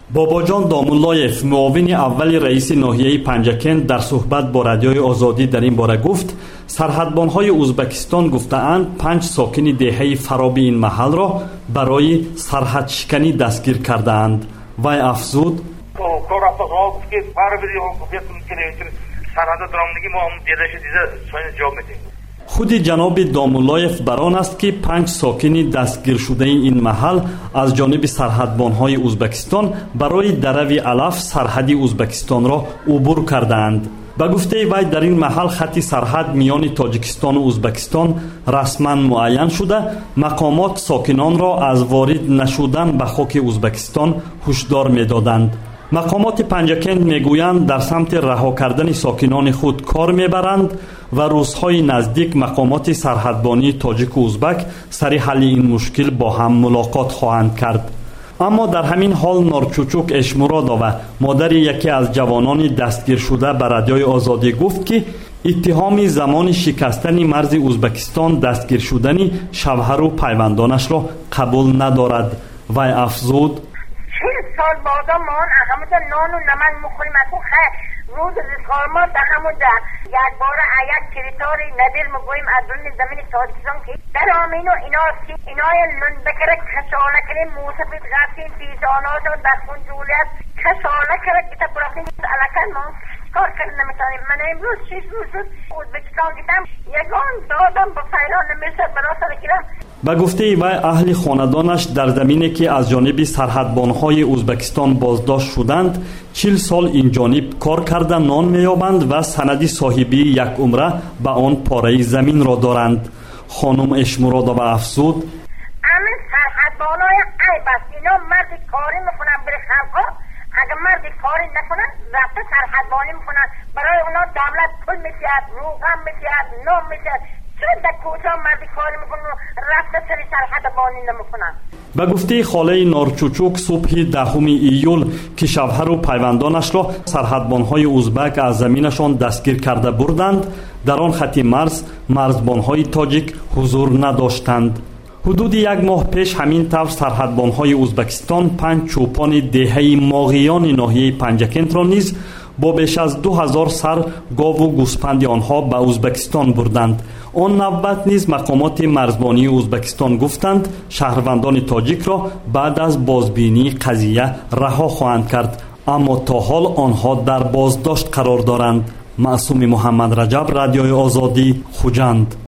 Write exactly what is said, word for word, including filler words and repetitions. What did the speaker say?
باباجان دامولایف معاون اول رئیس ناحیه پنجکند در صحبت با رادیوی آزادی در این باره گفت سرحدبان‌های ازبکستان گفته‌اند پنج ساکن دهه فرابی این محل را برای سرحد شکنی دستگیر کرده‌اند. وی افزود خود جناب دامولایف بران است که پنج ساکن دستگیر شده این محل از جانب سرحدبان‌های ازبکستان برای درو علف سرحدی ازبکستان را عبور کردند. به گفته وی در این محل خط سرحد میان تاجیکستان و ازبکستان رسما معین شده، مقامات ساکنان را از وارد نشدن به خاک ازبکستان هشدار می‌دادند. مقامات پنجکند میگویند در سمت رها کردن ساکنان خود کار میبرند و روزهای نزدیک مقامات سرحدبانی تاجیک و ازبک سر حل این مشکل با هم ملاقات خواهند کرد. اما در همین حال نارچوچوک اشمورادووا مادر یکی از جوانان دستگیر شده به رادیوی آزادی گفت که اتهام زمان شکستن مرز ازبکستان دستگیر شدن شوهر و پیوندانش را قبول ندارد. و افزود سال بعدا ما همونجا نان و نمک میخوریم از اون خیلی روز رزقار ما در همونجا یک بار یک کریتاری ندیر میگویم از اون زمین تاجیکستان که در آمین و اینا که اینای نون بکره کساله کریم موسفید غرسیم پیزانات و در خون جولیت کساله کرد که تا برافین علکن ما کار کرد نمیتانیم. من امروز شیش روز شد ازبکستان گیتم یکان دادم با فیران نمیسر براسر گیرم. به گفته وی اهل خاندانش در زمینی که از جانب سرحدبان‌های ازبکستان بازداشت شدند چهل سال این جانب کار کرده نان می‌یابند و سندی صاحبی یک عمره به آن پاره زمین را دارند. خانم اشمورادووا افزود همین سرحدبان‌های عیب است، اینا مرد کاری میکنن برای خلقا، اگر مرد کاری نکنن رفته سرحدبانی میکنن، برای اونا دولت پول می‌دهد، روغن می‌دهد، نان می‌دهد. به گفته خاله نارچوچوک صبح دهم ایول که شوهر و پیوندانش را سرحدبان‌های ازبک از زمینشان دستگیر کرده بردند، در آن خط مرز مرزبان‌های تاجیک حضور نداشتند. حدود یک ماه پیش همین طور سرحدبان‌های ازبکستان پنج چوپان دهه ماغیان ناحیه پنجکند را نیز با بیش از دو هزار سر گاو و گوسپند آنها به ازبکستان بردند. آن نوبت نیز مقامات مرزبانی ازبکستان گفتند شهروندان تاجیک را بعد از بازبینی قضیه رها خواهند کرد، اما تا حال آنها در بازداشت قرار دارند. معصوم محمد رجب، رادیوی آزادی، خوجند.